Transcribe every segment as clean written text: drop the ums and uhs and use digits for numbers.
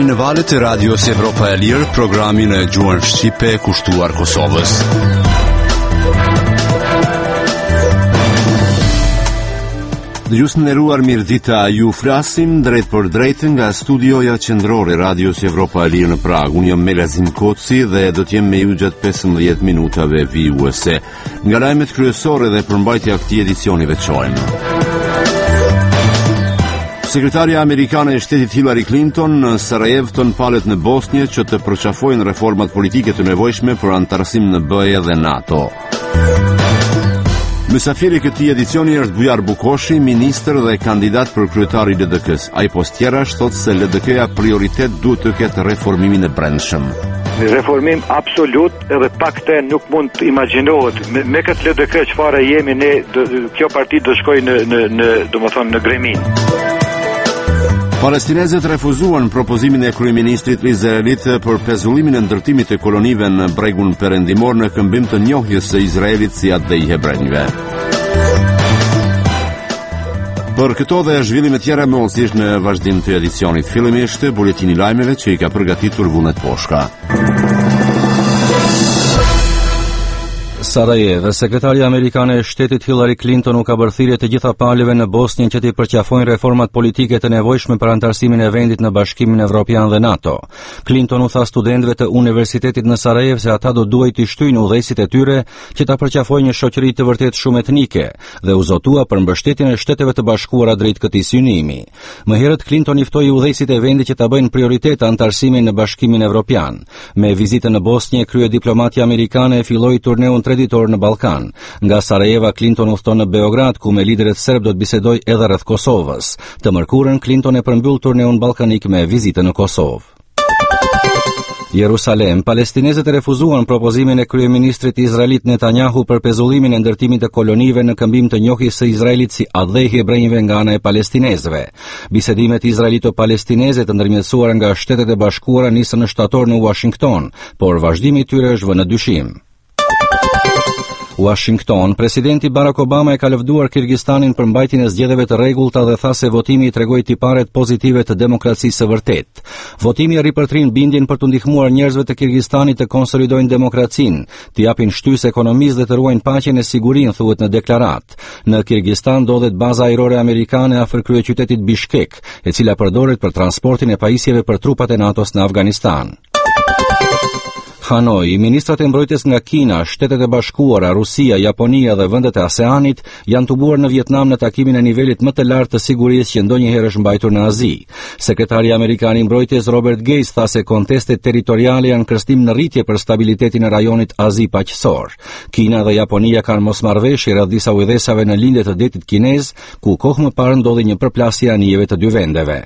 në valët e Radios Evropa e Lirë, programin e gjuhën shqipe kushtuar Kosovës. Dëgjues të nderuar, mirëdita, ju flasim drejt për drejt nga studioja qendrore Radios Evropa e Lirë në Prag. Unë jam Melazim Koci dhe do të jem me ju gjatë 15 minutave vijuese. Nga lajmet kryesore dhe përmbajtja e këtij edicioni veçojmë. Sekretarja amerikane e shtetit Hillary Clinton në Sarajevo ton palet në Bosnjë që të përqafojnë reformat politike të nevojshme për antarësim në BE dhe NATO. Mysafiri këtij edicioni është Bujar Bukoshi, ministër dhe kandidat për kryetar i LDK-s. Ai post tjerash thotë se LDK-ja prioritet duhet të ketë reformimin e brendshëm. Reformim absolut, edhe pak të nuk mund të imagjinohet. Me këtë LDK çfarë jemi ne, kjo parti do shkojë në gremin. Palestinezët refuzuan propozimin e kryeministrit izraelit për pezullimin e ndërtimit të kolonive në bregun perëndimor në këmbim të njohjes së Izraelit si atë dhe i hebrejve. Për këto dhe zhvillime tjera mëllësisht në vazhdim të edicionit. Fillimisht buletini lajmeve që i ka përgatitur Vunet Poshka. Sarajevo, sekretarja amerikane e shtetit Hillary Clinton u ka bërë thirrje të gjitha palëve në Bosnjë që t'i përqafojnë reformat politike të nevojshme për antarësimin e vendit në Bashkimin Evropian dhe NATO. Clinton u tha studentëve të universitetit në Sarajevo se ata do duhet t'i shtyjnë udhëheqësit e tyre që ta përqafojnë një shoqëri të vërtet shumë etnike dhe u zotua për mbështetjen e Shteteve të Bashkuara drejt këtij synimi. Më herët Clinton i ftoi udhëheqësit e vendit që ta bëjnë prioritet antarësimin në Bashkimin Evropian. Me vizitën në Bosnjë, kryediplomatja amerikane filloi turneun ditor në Ballkan. Nga Sarajeva, Clinton udhton në Beograd, ku me liderët serb do të bisedoj edhe rreth Kosovës. Të mërkurën, Clinton e përmbyll turneun ballkanik me vizitën në Kosovë. Jerusalem, palestinezët e refuzuan propozimin e kryeministrit izraelit Netanyahu për pezullimin e ndërtimit të kolonive në këmbim të njohjes së Izraelit si atë dhe hebrejve nga ana e palestinezëve. Bisedimet izraelito-palestineze të ndërmjetësuara nga Shtetet e Bashkuara nisën në shtator në Washington, por vazhdimi i tyre është vënë në dyshim. Washington, presidenti Barack Obama e ka lëvduar Kirgistanin për mbajtjen e zgjedhjeve të rregullta dhe tha se votimi i tregoi tiparet pozitive të demokracisë së vërtetë. Votimi ripërtrin bindjen për të ndihmuar njerëzve të Kirgistanit të konsolidojnë demokracinë, të japin shtysë ekonomisë dhe të ruajnë paqen e sigurinë, thuhet në deklaratë. Në Kirgistan ndodhet baza ajrore amerikane afër kryeqytetit Bishkek, e cila përdoret për transportin e pajisjeve për trupat e NATO-s në Afganistan. Hanoi, ministrat e mbrojtjes nga Kina, Shtetet e Bashkuara, Rusia, Japonia dhe vendet e ASEANit janë tubuar në Vietnam në takimin e nivelit më të lartë të sigurisë që ndonjëherë është mbajtur në Azi. Sekretari amerikan i mbrojtjes Robert Gates tha se kontestet territoriale janë kërcënim në rritje për stabilitetin e rajonit Azi paqësor. Kina dhe Japonia kanë mosmarrëveshje rreth disa ujëdhësave në lindje të detit kinez, ku kohë më parë ndodhi një përplasje e anijeve të dy vendeve.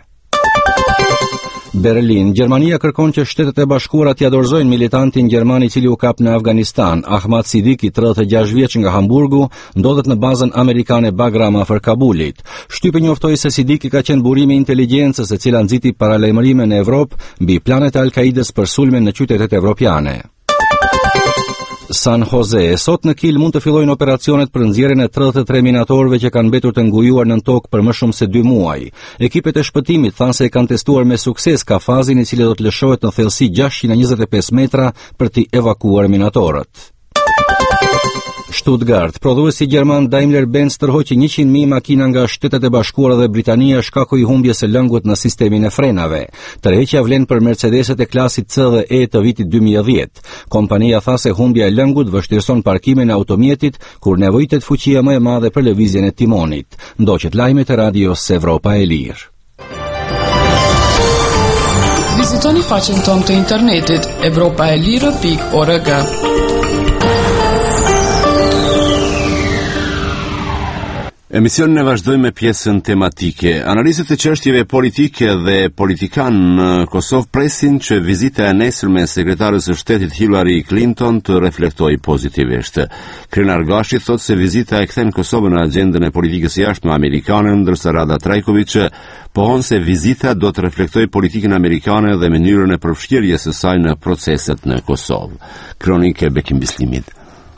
Berlin, Gjermania kërkon që Shtetet e Bashkuara t'i dorëzojnë militantin gjerman i cili u kap në Afganistan. Ahmad Sidiki, 36 vjeç nga Hamburgu, ndodhet në bazën amerikane Bagram afër Kabulit. Shtypi njoftoi se Sidiki ka qenë burimi i inteligjencës e cila nxiti paralajmërime në Evropë mbi planet e Al-Kaides për sulme në qytetet evropiane. San Jose, sot në Kil mund të fillojnë operacionet për nxjerrjen e 33 minatorëve që kanë mbetur të ngujuar nën tokë për më shumë se 2 muaj. Ekipet e shpëtimit thanë se e kanë testuar me sukses kafazin i cili do të lëshohet në thellësi 625 metra për t'i evakuuar minatorët. Stuttgart, prodhuesi gjerman Daimler-Benz tërhoqi 100.000 makina nga Shtetet e Bashkuara dhe Britania shkaku i humbjes së lëngut në sistemin e frenave. Tërheqja vlen për Mercedeset e klasit C dhe E të vitit 2010. Kompania tha se humbja e lëngut vështirëson parkimin e automjetit kur nevojitet fuqia më e madhe për lëvizjen e timonit. Ndoqet lajmet e Radios Evropa e Lirë. Vizitoni faqen tonë të internetit europaelire.org. Emisionin e vazhdojmë me pjesën tematike. Analizët e çështjeve politike dhe politikan në Kosovë presin që vizita e nesërme e sekretarës së shtetit Hillary Clinton të reflektojë pozitivisht. Krenar Gashi thotë se vizita e kthen Kosovën në agjendën e politikës jashtme amerikane, ndërsa Rada Trajković pohon se vizita do të reflektojë politikën amerikane dhe mënyrën e përfshirjes së saj në proceset në Kosovë. Kronikë Bekim Bislimit.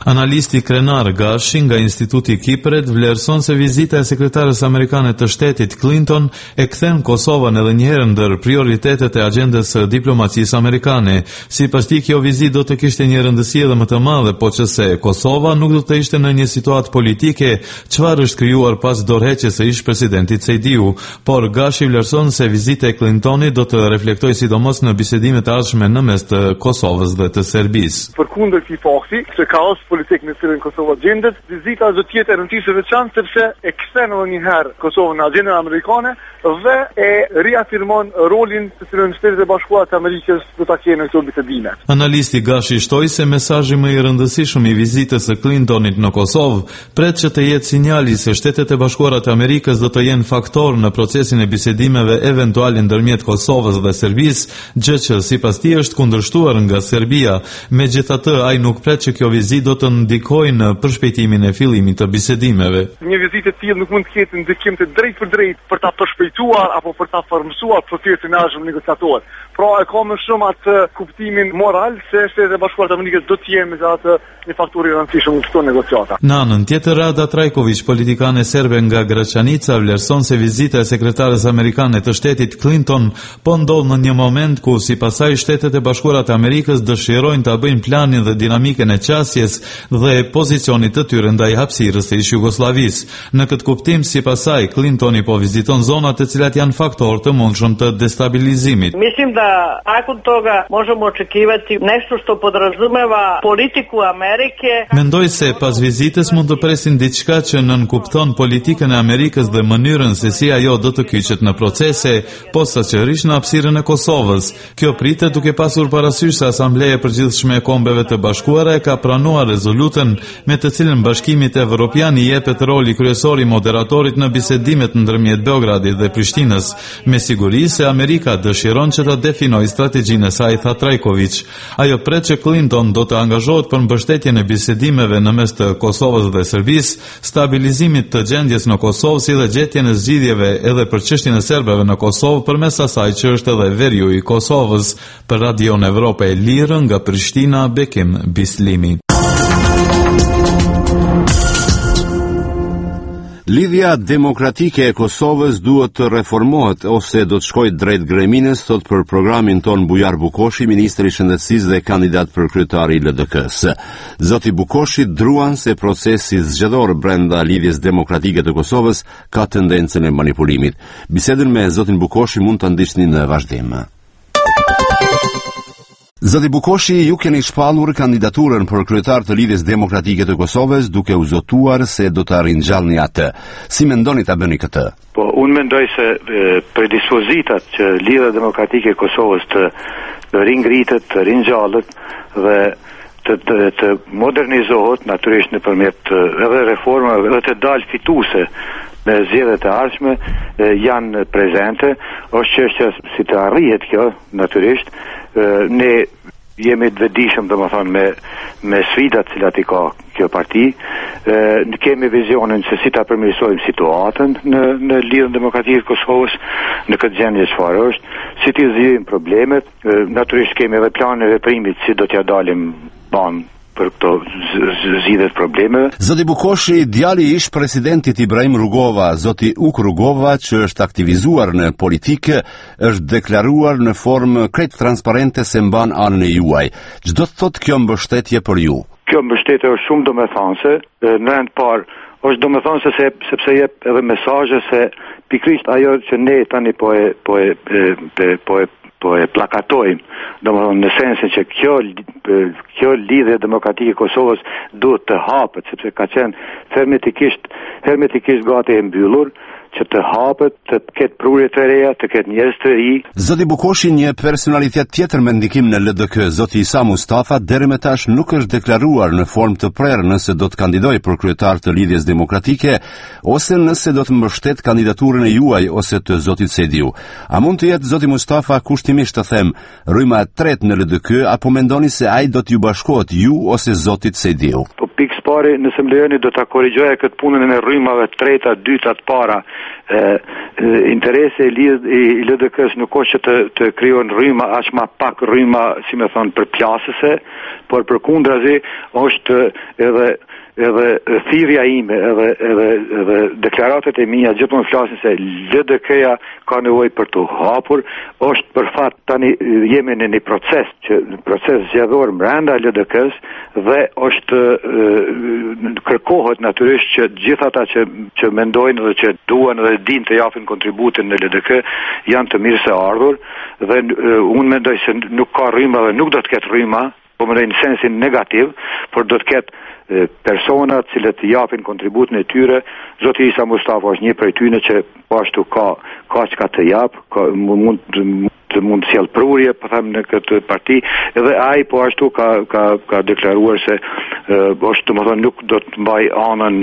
Analisti Krenar Gashi nga Instituti Kipret vlerëson se vizita e sekretarës amerikane të shtetit Clinton e kthen Kosovën edhe një herë ndër prioritetet e agjendës së diplomacisë amerikane. Sipas tij, kjo vizitë do të kishte një rëndësi edhe më të madhe, po që se Kosova nuk do të ishte në një situatë politike çfarë është krijuar pas dorëheqjes së ish-presidentit Sejdiu, por Gashi vlerëson se vizita e Clintonit do të reflektojë sidomos në bisedimet e ardhshme në mes të Kosovës dhe të Serbisë. Përkundër këtij fakti, se kaos politik në cilin Kosova gjendet, vizita do të jetë e rëndësishme veçantë sepse e kthen edhe një herë Kosovën në agjendën amerikane dhe e riafirmon rolin të cilën Shtetet e Bashkuara të Amerikës do ta kenë në këto bisedime. Analisti Gashi shtoi se mesazhi më i rëndësishëm i vizitës së Clintonit në Kosovë pret që të jetë sinjali se Shtetet e Bashkuara të Amerikës do të jenë faktor në procesin e bisedimeve eventuale ndërmjet Kosovës dhe Serbisë, gjë që sipas tij është kundërshtuar nga Serbia. Megjithatë, ai nuk pret që kjo vizitë do të ndikojë në përshpejtimin e fillimit të bisedimeve. Një vizitë e tillë nuk mund të ketë ndikim të drejtë për drejtë për ta përshpejtuar apo për ta formësuar procesin e ardhshëm negociator. Pra e ka më shumë atë kuptimin moral se Shtetet e Bashkuara të Amerikës do të jenë me atë një faktor i rëndësishëm në këto negociata. Në anën tjetër, Rada Trajković, politikane serbe nga Gračanica, vlerëson se vizita e sekretarës amerikane të shtetit Clinton po ndodh në një moment ku sipas saj Shtetet e Bashkuara të Amerikës dëshirojnë ta bëjnë planin dhe dinamikën e qasjes dhe pozicionit të tyre ndaj hapësirës së Jugosllavisë. Në këtë kuptim, sipas saj, Clintoni po viziton zona të cilat janë faktor të mundshëm të destabilizimit. Mislim da nakon toga možemo očekivati nešto što podrazumeva politiku Amerike. Mendoj se pas vizitës mund të presin diçka që nënkupton politikën e Amerikës dhe mënyrën se si ajo do të kyçet në procese, posaçërisht në hapësirën e Kosovës. Kjo pritet duke pasur parasysh se Asambleja e Përgjithshme e Kombeve të Bashkuara e ka pranuar rezolutën me të cilën Bashkimi Evropian i jepet roli kryesor i moderatorit në bisedimet ndërmjet Beogradit dhe Prishtinës. Me siguri se Amerika dëshiron që ta definojë strategjinë e saj, tha Trajković. Ajo pret që Clinton do të angazhohet për mbështetjen e bisedimeve në mes të Kosovës dhe Serbisë, stabilizimit të gjendjes në Kosovë si dhe gjetjen e zgjidhjeve edhe për çështjen e serbëve në Kosovë përmes asaj që është edhe veriu i Kosovës. Për Radion Evropë e Lirë nga Prishtina, Bekim Bislimi. Lidhja demokratike e Kosovës duhet të reformohet ose do të shkojë drejt greminës, thot për programin ton Bujar Bukoshi, ministri i shëndetësisë dhe kandidat për kryetari i LDK-s. Zoti Bukoshi druan se procesi zgjedhor brenda lidhjes demokratike të Kosovës ka tendencën e manipulimit. Bisedën me zotin Bukoshi mund ta ndiqni në vazhdim. Zoti Bukoshi, ju keni shpallur kandidaturën për kryetar të Lidhjes Demokratike të Kosovës duke u zotuar se do ta ringjallni atë. Si mendoni ta bëni këtë? Po, unë mendoj se predispozitat që Lidhja Demokratike e Kosovës të ringritet, të ringjallet dhe të modernizohet natyrisht nëpërmjet edhe reformave edhe të dalë fituese në zgjedhjet e ardhshme janë prezente. Është çështja si të arrihet kjo, natyrisht. Ne jemi të vetëdijshëm domethënë me sfidat cilat i ka kjo parti. Kemi vizionin se si ta përmirësojmë situatën në Lidhjen Demokratike të Kosovës, në këtë gjendje çfarë është, si të zgjidhim problemet. Natyrisht kemi edhe planin e veprimit si do t'ja dalim banë për këto zgjidhjet problemeve. Zoti Bukoshi, djali i ish-presidentit Ibrahim Rugova, zoti Uk Rugova, që është aktivizuar në politikë, është deklaruar në formë krejt transparente se mban anën e juaj. Ç'do të thotë kjo mbështetje për ju? Kjo mbështetje është shumë domethënëse, në rend parë është domethënëse sepse jep edhe mesazhe se pikërisht ajo që ne tani po e plakatojmë, domethënë në sensin që kjo lidhje demokratike e Kosovës duhet të hapet, sepse ka qenë hermetikisht gati e mbyllur, që të hapet, të ketë prurje të reja, të ketë njerëz të ri. Zoti Bukoshi, një personalitet tjetër me ndikim në LDK, zoti Isa Mustafa, deri më tash nuk është deklaruar në formë të prerë nëse do të kandidojë për kryetar të Lidhjes Demokratike ose nëse do të mbështet kandidaturën e juaj ose të zotit Sejdiu. A mund të jetë zoti Mustafa, kushtimisht të them, rryma e tretë në LDK, apo mendoni se ai do t'ju bashkohet ju ose zotit Sejdiu? Po pikë pare, nëse më lejoni do ta korrigjoja këtë punën e rrymave treta, dyta, të para. Interesi i LDK-s nuk është që të krijon rryma aq më pak rryma, si më thon, përplasëse, por përkundrazi është edhe thirrja ime, edhe deklaratat e mia gjithmonë flasin se LDK-ja ka nevojë për të hapur, është për fat tani jemi në një proces zgjedhor brenda LDK-s dhe është kërkohet natyrisht që gjithë ata që mendojnë dhe që duan dhe dinë të japin kontributin në LDK janë të mirë se ardhur dhe unë mendoj se nuk ka rryma dhe nuk do të ketë rryma, po mendoj në sensin negativ, por do të ketë persona cilët japin kontributin e tyre. Zoti Isa Mustafa është një prej tyre që po ashtu ka çka të jap, mund të sjell prurje, po them, në këtë parti, edhe ai po ashtu ka deklaruar se është, domethënë, nuk do të mbaj anën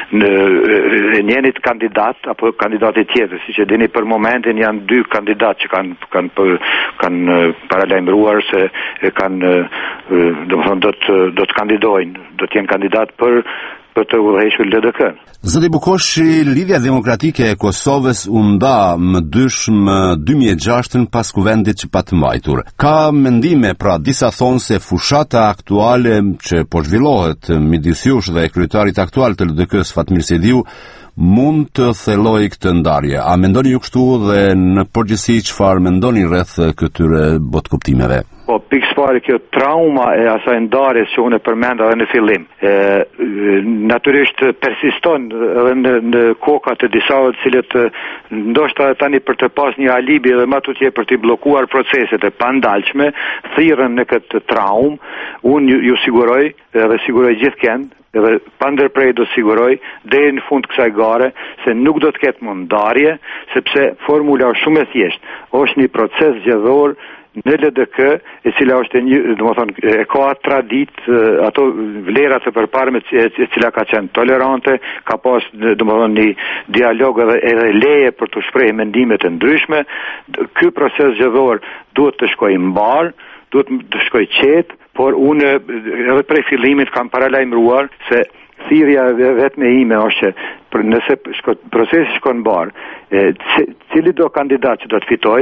në njënit kandidat apo kandidatit tjetër, siç e dini për momentin janë dy kandidatë që kanë paralajmëruar se kanë domethënë do të kandidojnë, do të jenë kandidat për të udhëhequr LDK. Zoti Bukoshi, Lidhja Demokratike e Kosovës u nda më dysh më 2006 pas kuvendit që pa të mbajtur. Ka mendime pra disa thonë se fushata aktuale që po zhvillohet midis jush dhe kryetarit aktual të LDK-s Fatmir Sediu mund të thellojë këtë ndarje. A mendoni ju kështu dhe në përgjithësi çfarë mendoni rreth këtyre botkuptimeve? Po, pikë pare kjo trauma e asaj ndarjes që unë përmenda edhe në fillim. Natyrisht persiston edhe në kokat e disa të cilët ndoshta tani për të pas një alibi edhe më tutje për të bllokuar proceset e pandalshme, thirrën në këtë traumë. Unë ju siguroj edhe siguroj gjithëkend, edhe pa ndërprej do siguroj deri në fund kësaj gare se nuk do të ketë më ndarje, sepse formula është shumë e thjeshtë. Është një proces zgjedhor në LDK, e cila është e ka traditë, ato vlerat e përparme e cila ka qenë tolerante, ka pas një dialog edhe leje për të shprehë mendimet e ndryshme. Ky proces zgjedhor duhet të shkojë mbar, duhet të shkojë qetë, por unë edhe prej fillimit kam paralajmëruar se thirrja vetme ime është që nëse procesi shkon mbar, cili do kandidat që do të fitoj,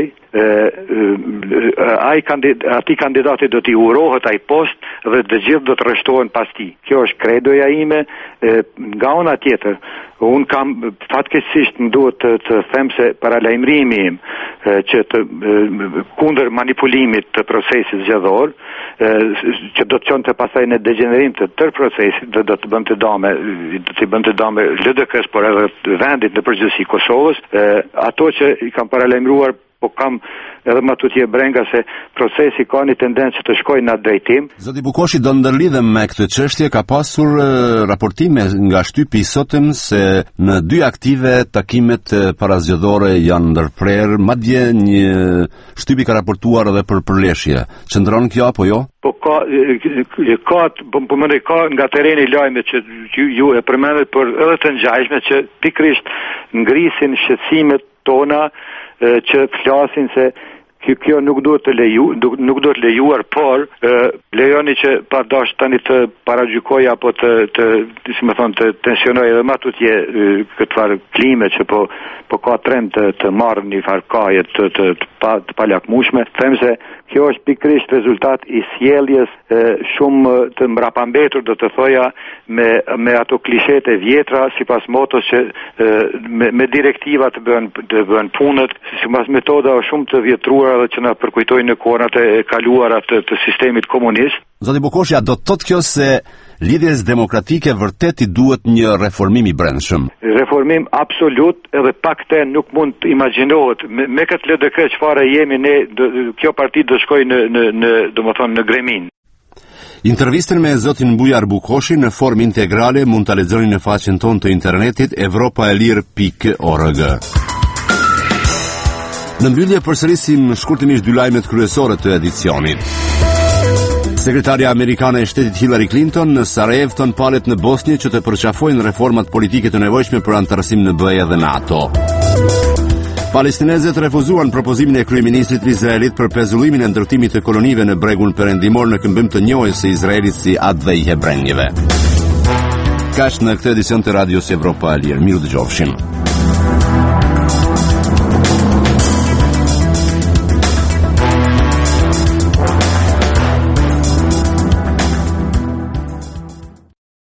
ati kandidati do t'i urohet ai post dhe të gjithë do të rreshtohen pas tij. Kjo është kredoja ime. Nga ana tjetër, unë kam fatkeqësisht më duhet të them se paralajmërimi im që kundër manipulimit të procesit zgjedhor, që do të çonte pastaj në degenerim të tërë procesit dhe do të bënte dame LDK-s, por edhe vendit në përgjithësi Kosovës, ato që i kam paralajmëruar, po kam edhe më tutje brenga se procesi ka një tendencë të shkojë në atë drejtim. Zoti Bukoshi, do ndërlidhem me këtë çështje. Ka pasur raportime nga shtypi i sotëm se në 2 aktive takimet parazgjedhore janë ndërprer, madje një shtypi ka raportuar edhe për përleshje. Qëndron kjo apo jo? Po ka nga tereni lajme që ju e përmendet, por edhe të ngjashme që pikërisht ngrisin shqetësimet tona, që flasin se kjo nuk duhet të lejuar, por lejoni që padash tani të paragjykoj apo të tensionoj edhe më tutje këtë farë klime që po ka trend të marrë një farë kaje të palakmueshme. Them se kjo është pikërisht rezultat i sjelljes shumë të mbrapambetur, do të thoja, me ato klishet e vjetra, sipas motos që me direktiva të bëhen punët, sipas metoda shumë të vjetruara dhe që na përkujtojnë në kohërat e kaluara të sistemit komunist. Zoti Bukoshi, a do të thotë kjo se Lidhjes Demokratike vërtet i duhet një reformim i brendshëm? Reformim absolut, edhe pak të nuk mund të imagjinohet. Me këtë LDK çfarë jemi ne, kjo parti do shkojë në gremin. Intervistën me zotin Bujar Bukoshi në formë integrale mund ta lexoni në faqen tonë të internetit evropaelir.org. Në mbyllje përsërisim shkurtimisht 2 lajmet kryesore të edicionit. Sekretarja amerikane e shtetit Hillary Clinton në Sarajevo ton palet në Bosnjë që të përqafojnë reformat politike të nevojshme për antarësim në BE dhe NATO. Palestinezët refuzuan propozimin e kryeministrit izraelit për pezullimin e ndërtimit të kolonive në bregun perëndimor në këmbim të njohjes së Izraelit si Atë dhe i Hebrenjve. Kaq në këtë edicion të Radios Evropa e Lirë. Miru dëgjofshin.